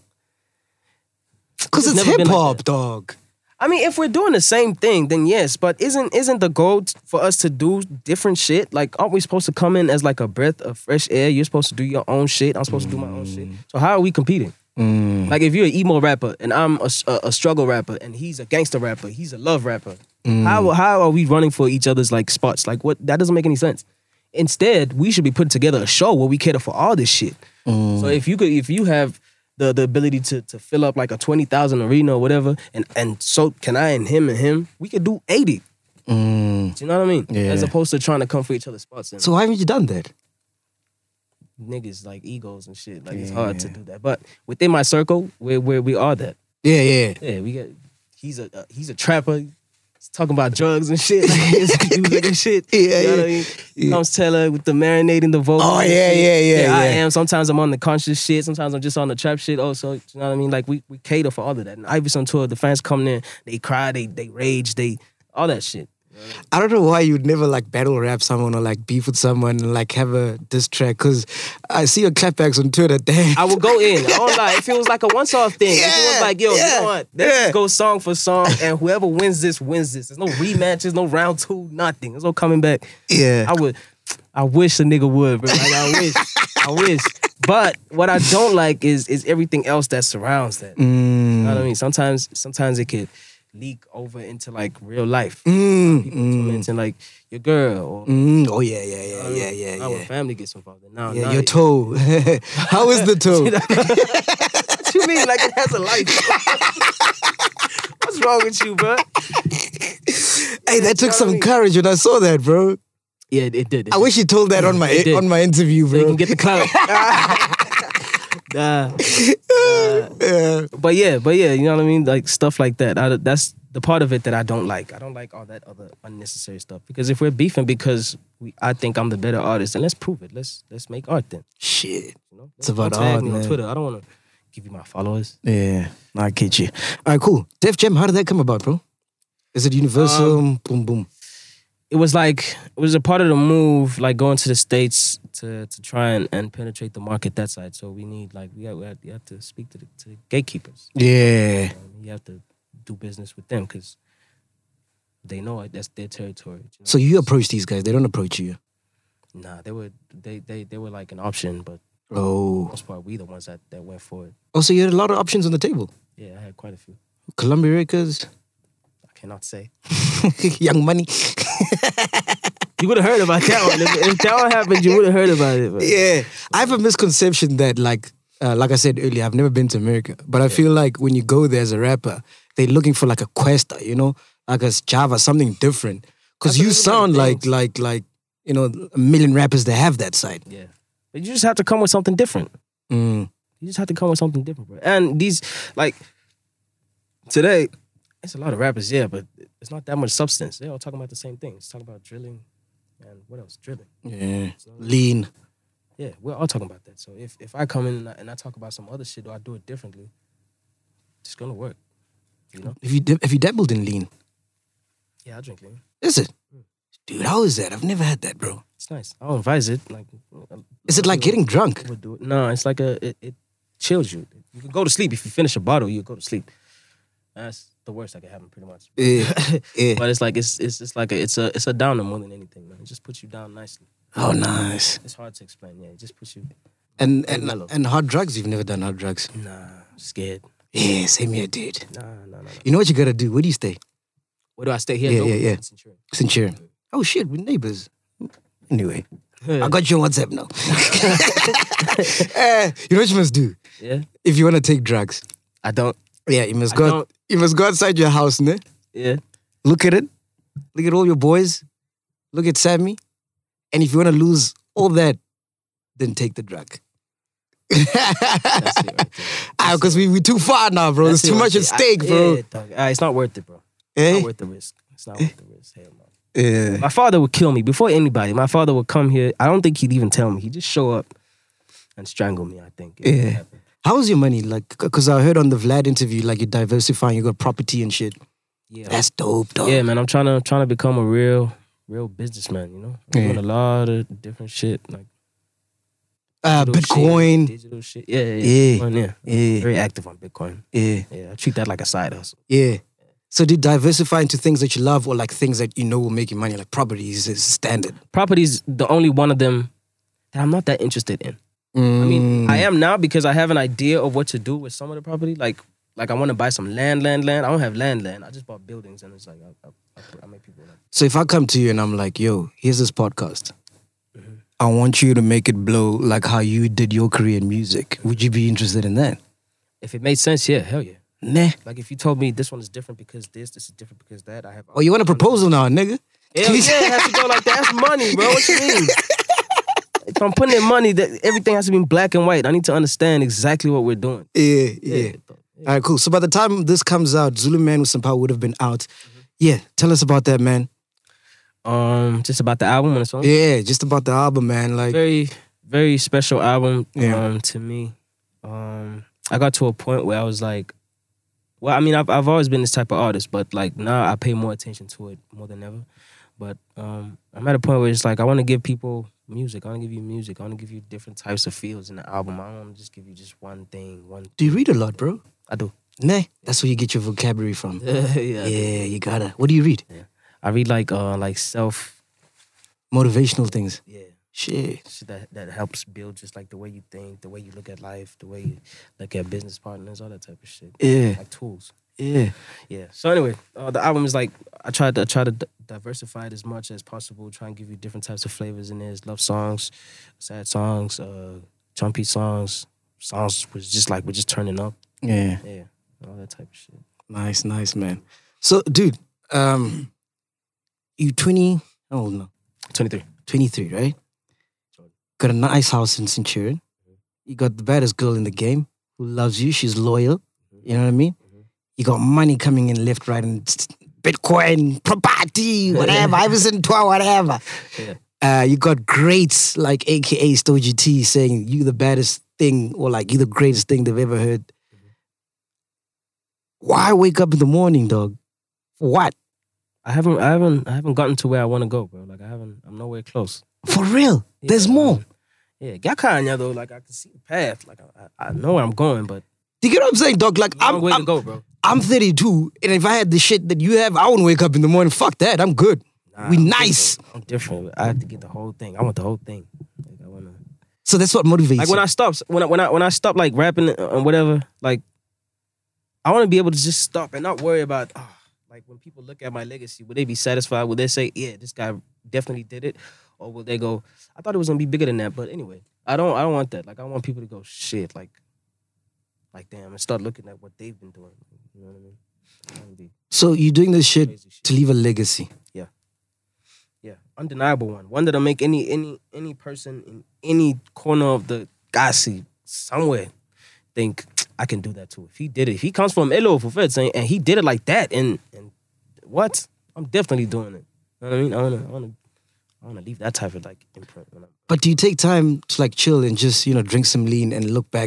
mm. it's, it's hip-hop, like dog. I mean, if we're doing the same thing, then yes. But isn't isn't the goal t- for us to do different shit? Like, aren't we supposed to come in as like a breath of fresh air? You're supposed to do your own shit. I'm supposed mm. to do my own shit. So how are we competing? Mm. Like, if you're an emo rapper and I'm a, a, a struggle rapper and he's a gangster rapper, he's a love rapper. Mm. How how are we running for each other's like spots? Like, what? That doesn't make any sense. Instead, we should be putting together a show where we cater for all this shit. Mm. So if you could, if you have the the ability to to fill up like a twenty thousand arena or whatever, and and so can I and him and him, we could do eighty. Mm. Do you know what I mean? Yeah. As opposed to trying to come for each other's spots. And so why haven't you done that? Niggas like egos and shit. Like yeah. It's hard to do that. But within my circle, where where we are that. Yeah, yeah. Yeah, we get. He's a uh, he's a trapper. He's talking about drugs and shit. Like his music and shit. Yeah, you know yeah. What I mean? Yeah. Comes Teller with the marinating the vocals. Oh yeah, yeah, yeah, yeah. I am. Sometimes I'm on the conscious shit. Sometimes I'm just on the trap shit. Also, you know what I mean? Like we we cater for all of that. And Ivyson tour, the fans come in, they cry, they they rage, they all that shit. I don't know why you'd never like battle rap someone or like beef with someone and like have a diss track, because I see your clapbacks on Twitter. Damn. I would go in. I don't lie. If it was like a once-off thing, yeah, if it was like, yo, yeah, you know what? Let's yeah. go song for song, and whoever wins this wins this. There's no rematches, no round two, nothing. There's no coming back. Yeah, I would. I wish a nigga would, bro. Like, I wish. I wish. But what I don't like is is everything else that surrounds that. Mm. You know what I mean? Sometimes, sometimes it could leak over into like real life. Mm, People mm. tormenting like your girl. Or, mm. Oh yeah, yeah, yeah, uh, yeah, yeah. Now yeah. when family gets involved. Now, yeah, now your it, toe. How is the toe? What you mean? Like it has a life? What's wrong with you, bro? Hey, that took some courage when I saw that, bro. Yeah, it, it did. It I did. wish you told that on my on my interview, bro. So you can get the clout. Nah. yeah. But yeah, but yeah, you know what I mean? Like stuff like that. I, that's the part of it that I don't like. I don't like all that other unnecessary stuff. Because if we're beefing because we, I think I'm the better artist, then let's prove it. Let's let's make art then. Shit. You know? It's about Don't tag art, me man. on Twitter. I don't want to give you my followers. Yeah, I get you. All right, cool. Def Jam, how did that come about, bro? Is it Universal? Um, boom, boom. It was like it was a part of the move, like going to the States to to try and, and penetrate the market that side. So we need like we have, we have, we have to speak to the, to the gatekeepers. Yeah. Um, you have to do business with them because they know it. That's their territory. You know? So you approach these guys, they don't approach you. Nah, they were they they they were like an option, but for the Oh. most part we the ones that, that went for it. Oh, so you had a lot of options on the table. Yeah, I had quite a few. Columbia Records, I cannot say. Young Money. You would have heard about that one. If, if that one happened, you would have heard about it. But. Yeah. I have a misconception that, like, uh, like I said earlier, I've never been to America, but I feel like when you go there as a rapper, they're looking for like a questa, you know, like a Java, something different. Because That's you what sound everybody like, thinks. like, like, you know, a million rappers that have that side. Yeah. But you just have to come with something different. Mm. You just have to come with something different, bro. And these, like, today, it's a lot of rappers, yeah, but it's not that much substance. They're all talking about the same thing. It's talking about drilling and what else? Drilling. Yeah. So, Lean. yeah, we're all talking about that. So if, if I come in and I, and I talk about some other shit or I do it differently, it's gonna work. You know? Have you, dab- have you dabbled in lean? Yeah, I drink lean. Is it? Dude, how is that? I've never had that, bro. It's nice. I don't advise it. Like, Is it like getting drunk? Would do it. No, it's like a it, it chills you. You can go to sleep if you finish a bottle. You go to sleep. That's the worst that can happen, pretty much. Yeah. Yeah. But it's like it's it's it's like a, it's a it's a downer more than anything, man. It just puts you down nicely. Oh, nice. It's hard to explain. Yeah, it just puts you. And and mellow. and hard drugs? You've never done hard drugs? Nah, scared. Yeah, same here, dude. Nah, nah, nah. nah. You know what you gotta do? Where do you stay? Where do I stay here? Yeah, Dover? yeah, yeah. Centurion. Centurion. Oh shit, we're neighbors. Anyway, I got you on WhatsApp now. Eh, you know what you must do Yeah, if you wanna take drugs? I don't. Yeah, you must I go. don't. You must go outside your house, ne? Yeah, Look at it. Look at all your boys. Look at Sammy. And if you wanna lose all that, then take the drug. that's it right there. Ah, because we we too far now, bro. That's There's it too right much there. at stake, I- bro. Yeah, dog. Ah, it's not worth it, bro. Eh? It's not worth the risk. It's not worth the risk. Hell no. Yeah. My father would kill me before anybody. My father would come here. I don't think he'd even tell me. He'd just show up and strangle me, I think. It would Yeah. happen. How was your money? Like, because I heard on the Vlad interview, like you're diversifying, you got property and shit. Yeah. That's dope, dog. Yeah, man. I'm trying to trying to become a real, real businessman, you know? I'm Yeah. doing a lot of different shit. Like Uh, digital Bitcoin. Shit, digital shit. Yeah, yeah. Yeah. Bitcoin, yeah. Yeah. Very active on Bitcoin. Yeah. Yeah. I treat that like a side hustle. Yeah. So do you diversify into things that you love or like things that you know will make you money, like properties is standard? Property's the only one of them that I'm not that interested in. I Mm. mean, I am now because I have an idea of what to do with some of the property. Like, like I want to buy some land, land, land. I don't have land, land. I just bought buildings, and it's like I, I, I, I make people like. So if I come to you and I'm like, yo, here's this podcast. I want you to make it blow like how you did your career in music. Would you be interested in that? If it made sense, yeah, hell yeah. Nah. Like if you told me this one is different because this, this is different because that, I have. Oh, you want a proposal now, nigga? Hell yeah, it has to go like that. That's money, bro. What you mean? If I'm putting in money, that everything has to be in black and white. I need to understand exactly what we're doing. Yeah, yeah. though. All right, cool. So by the time this comes out, Zulu Man with Some Power would have been out. Yeah, tell us about that, man. Um, just about the album and the song. Yeah, just about the album, man. Like, Very, very special album. Yeah. Um, to me, um, I got to a point where I was like, well, I mean, I've I've always been this type of artist, but like now I pay more attention to it more than ever. But um, I'm at a point where it's like I want to give people music. I want to give you music. I want to give you different types of feels in the album. I don't want to just give you just one thing. One. do you read a lot, bro? I do. Nah, that's where you get your vocabulary from. yeah. I do. Yeah, you gotta. What do you read? I read like uh like self. Motivational things. Yeah. Shit. Shit that that helps build just like the way you think, the way you look at life, the way you look at business partners, all that type of shit. Yeah, Like tools. yeah. Yeah. So anyway, uh, the album is like I tried to I try to d- diversify it as much as possible. Try and give you different types of flavors in there. There's love songs, sad songs, uh, jumpy songs, songs was just like we're just turning up. Yeah. Yeah, all that type of shit. Nice, nice, man. So, dude, um, you twenty, how old now? twenty-three. twenty-three, right? Got a nice house in Centurion. You got the baddest girl in the game. who loves you. She's loyal. You know what I mean? Mm-hmm. You got money coming in left, right, and Bitcoin, property, whatever, Iverson Tour, whatever. Yeah. Uh, you got greats like A K A Stogie T saying you the baddest thing or like you the greatest thing they've ever heard. Mm-hmm. Why wake up in the morning, dog? For what? I haven't, I haven't, I haven't gotten to where I want to go, bro. Like I haven't, I'm nowhere close. For real? Yeah, There's more. Um, yeah, Gakanya though, like I can see the path. Like I, I know where I'm going, but do you get what I'm saying, dog? Like I'm, way I'm, to go, bro. I'm thirty-two, and if I had the shit that you have, I wouldn't wake up in the morning. Fuck that, I'm good. Nah, we I'm nice. Different. I'm different. I have to get the whole thing. I want the whole thing. Like, I wanna. So that's what motivates. Like you. when I stop, when I when I when I stop like rapping and whatever, like I want to be able to just stop and not worry about. Oh, like when people look at my legacy, would they be satisfied? Would they say, "Yeah, this guy definitely did it," or will they go, "I thought it was gonna be bigger than that"? But anyway, I don't. I don't want that. Like I want people to go, "Shit," like, like damn, and start looking at what they've been doing. You know what I mean? So you're doing this shit, shit to leave a legacy. Yeah. Yeah. Undeniable one. One that'll make any any any person in any corner of the Gasi somewhere think I can do that too. If he did it, if he comes from Elo for Fed saying and he did it like that and and what? I'm definitely doing it. You know what I mean? I wanna I wanna I wanna leave that type of like imprint. When I'm... But do you take time to like chill and just, you know, drink some lean and look back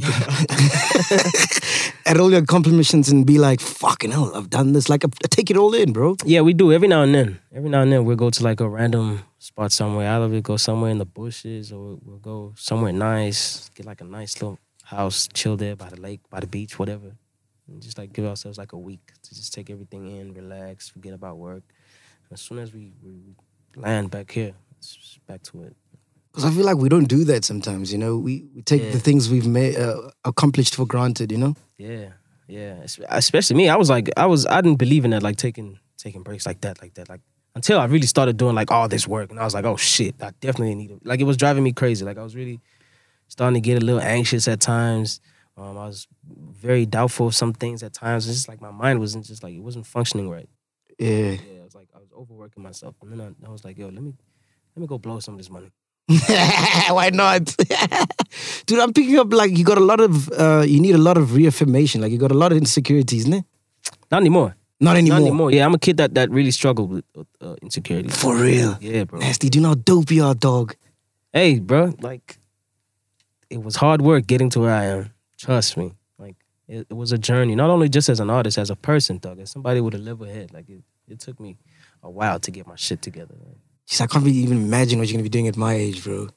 at all your accomplishments and be like, fucking hell, I've done this. Like, I take it all in, bro. Yeah, we do. Every now and then. Every now and then we'll go to like a random spot somewhere. Either we'll go somewhere in the bushes or we'll go somewhere nice, get like a nice little house, chill there by the lake, by the beach, whatever. And just like give ourselves like a week to just take everything in, relax, forget about work. And as soon as we, we land back here, it's back to it. Because I feel like we don't do that sometimes, you know? We, we take yeah. the things we've made, uh, accomplished for granted, you know? Yeah, yeah. Especially me. I was like, I was, I didn't believe in that, like taking taking breaks like that, like that. Like until I really started doing like all this work. And I was like, oh shit, I definitely need it. Like it was driving me crazy. Like I was really starting to get a little anxious at times. Um, I was very doubtful of some things at times. It's just like my mind wasn't just like, it wasn't functioning right. Yeah. Yeah, it was like I was overworking myself. And then I, I was like, yo, let me, let me go blow some of this money. Why not? Dude, I'm picking up like you got a lot of, uh, you need a lot of reaffirmation. Like you got a lot of insecurities, isn't it? Not anymore. Not anymore. Not anymore. Yeah, I'm a kid that, that really struggled with uh, insecurities. For real? Yeah, bro. Nasty, do you know how dope you are, dog? Hey, bro, like, it was hard work getting to where I am. Trust me. Like, it, it was a journey. Not only just as an artist, as a person, dog. As somebody with a level head. Like, it, it took me a while to get my shit together. Right? Jeez, I can't even imagine what you're going to be doing at my age, bro.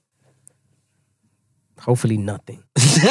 Hopefully nothing.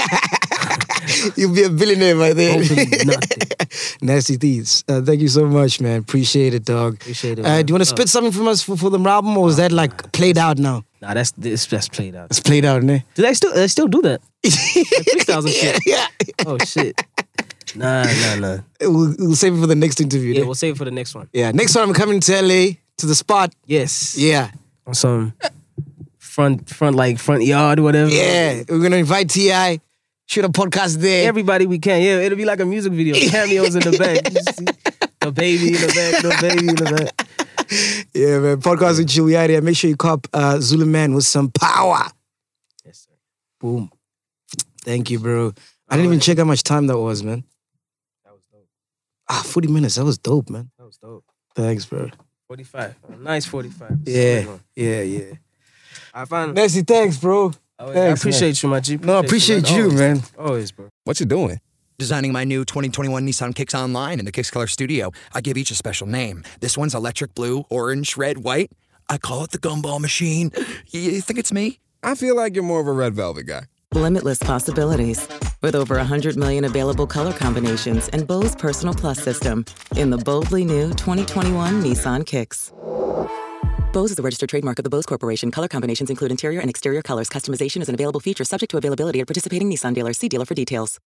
You'll be a billionaire by then. Hopefully nothing. Nasty Thieves. Uh, thank you so much, man. Appreciate it, dog. Appreciate it. Uh, do you want to spit something from us for, for the album, or is that like played out now? Nah, that's this, that's played out. It's played out, ne? Do they still they still do that? Like freestyles and shit. Yeah. Oh shit. Nah, nah, nah. We'll, we'll save it for the next interview. Yeah, ne? we'll save it for the next one. Yeah, next time I'm coming to L A to the spot. Yes. Yeah. On some front front like front yard or whatever. Yeah, we're gonna invite T I Shoot a podcast there. Everybody we can. Yeah, it'll be like a music video. Cameos in the back. You see the baby in the back, the baby in the back. Yeah, man. Podcast with you. We out here. Make sure you cop uh, Zulu Man with some power. Yes, sir. Boom. Thank you, bro. I didn't even check how much time that was, man. That was dope. Ah, forty minutes. That was dope, man. That was dope. Thanks, bro. forty-five. A nice forty-five. Yeah, yeah, yeah. I find. Nasty, thanks, bro. Oh, thanks, I appreciate man. you, my G. No, I appreciate you, Always. man. Always, bro. What you doing? Designing my new twenty twenty-one Nissan Kicks Online in the Kicks Color Studio. I give each a special name. This one's electric blue, orange, red, white. I call it the Gumball Machine. You think it's me? I feel like you're more of a red velvet guy. Limitless possibilities. With over one hundred million available color combinations and Bose Personal Plus system in the boldly new twenty twenty-one Nissan Kicks. Bose is a registered trademark of the Bose Corporation. Color combinations include interior and exterior colors. Customization is an available feature subject to availability at participating Nissan dealers. See dealer for details.